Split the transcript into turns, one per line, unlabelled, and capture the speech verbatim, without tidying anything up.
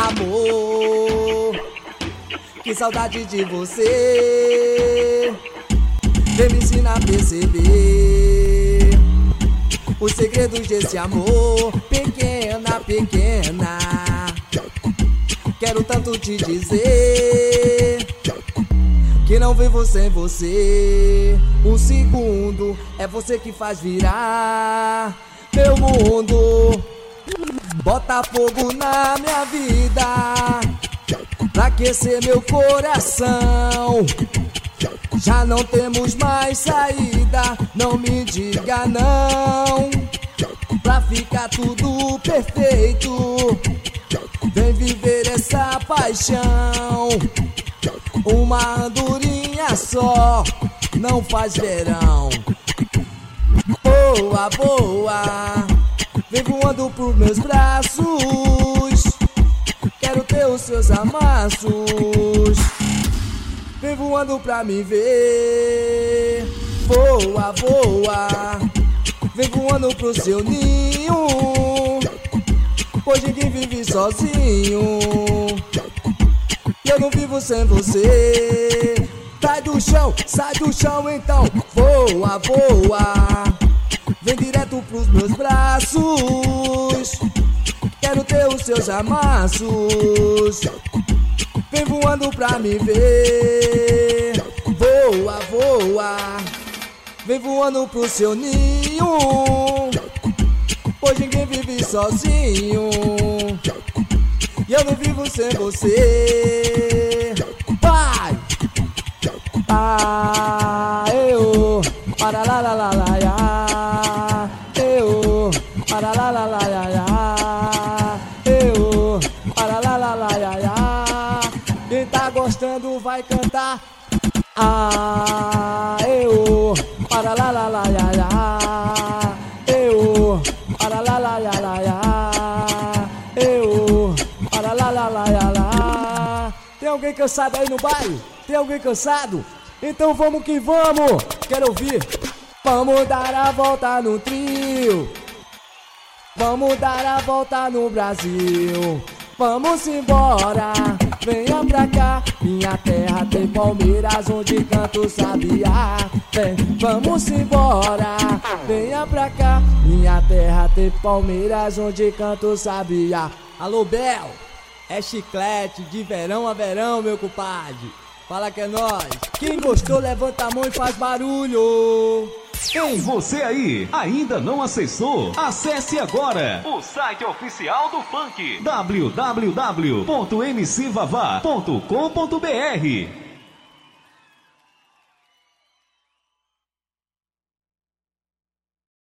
amor, que saudade de você. Vem me ensinar a perceber os segredos desse amor. Pequena, pequena, quero tanto te dizer que não vivo sem você. Um segundo é você que faz virar meu mundo. Bota fogo na minha vida pra aquecer meu coração. Já não temos mais saída, não me diga não, pra ficar tudo perfeito. Vem viver essa paixão. Uma andorinha só não faz verão. Boa, boa, vem voando pros meus braços. Quero ter os seus amassos. Vem voando pra me ver. Voa, voa, vem voando pro seu ninho, pois ninguém vive sozinho e eu não vivo sem você. Sai do chão, sai do chão então. Voa, voa, vem direto pros meus braços. Quero ter os seus amassos. Vem voando pra me ver. Voa, voa, vem voando pro seu ninho, pois ninguém vive sozinho e eu não vivo sem você. Vai! Ah, eu, para lá lá lá lá ya. Eu, para lá lá lá ya ya. Eu, para lá lá lá ya ya. Quem tá gostando vai cantar. Ah, eu, para lá lá lá ya ya. Eu, para lá lá ya lá ya. Eu, para lá lá lá ya lá. Tem alguém cansado aí no baile? Tem alguém cansado? Então vamos que vamos. Quero ouvir. Vamos dar a volta no trio. Vamos dar a volta no Brasil. Vamos embora, venha pra cá. Minha terra tem palmeiras onde canta o sabiá. Vem, vamos embora, venha pra cá. Minha terra tem palmeiras onde canta o sabiá. Alô, Bel, é chiclete de verão a verão, meu compadre. Fala que é nóis. Quem gostou, levanta a mão e faz barulho.
Ei, você aí, ainda não acessou? Acesse agora o site oficial do funk, w w w ponto m c vavá ponto com ponto b r.